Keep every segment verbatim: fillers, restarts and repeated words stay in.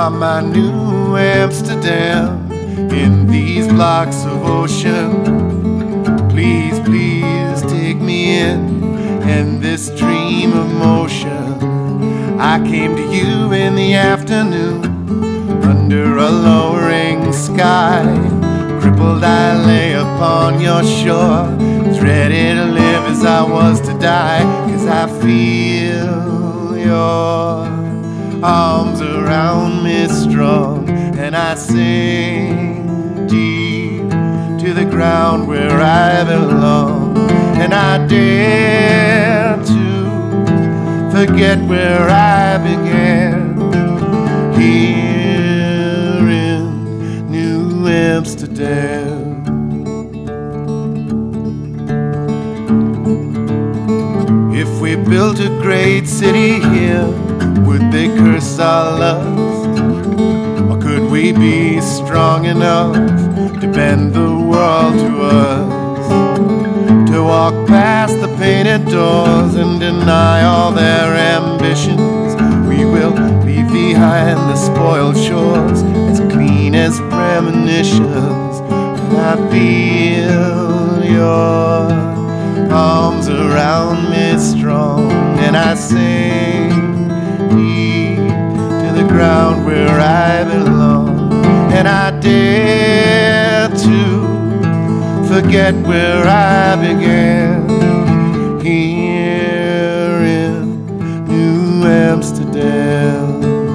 are my New Amsterdam in these blocks of ocean. Please, please take me in, in this dream of motion. I came to you in the afternoon, under a lowering sky. Crippled I lay upon your shore, as ready to live as I was to die. Cause I feel your arms around me strong, and I sink deep to the ground where I belong. And I dare to forget where I began, here in New Amsterdam. If we built a great city here, would they curse our lust? Or could we be strong enough to bend the world to us? To walk past the painted doors and deny all their ambitions. We will leave behind the spoiled shores, as clean as premonitions. But I feel your arms around me strong, and I sink deep to the ground where I belong. And I dare to forget where I began, here in New Amsterdam.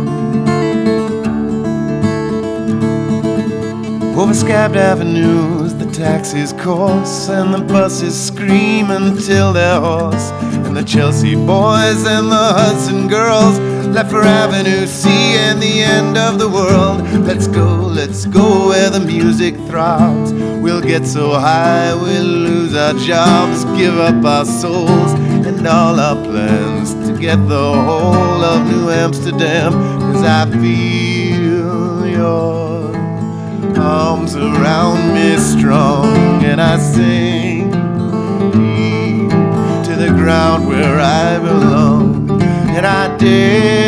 Over scabbed avenues the taxis course, and the buses scream until they're hoarse. And the Chelsea boys and the Hudson girls left for Avenue C and the end of the world. Let's go, let's go where the music throbs. We'll get so high we'll lose our jobs, give up our souls and all our plans to get the whole of New Amsterdam. Cause I feel your arms around me strong, and I sink deep to the ground where I belong. And I dare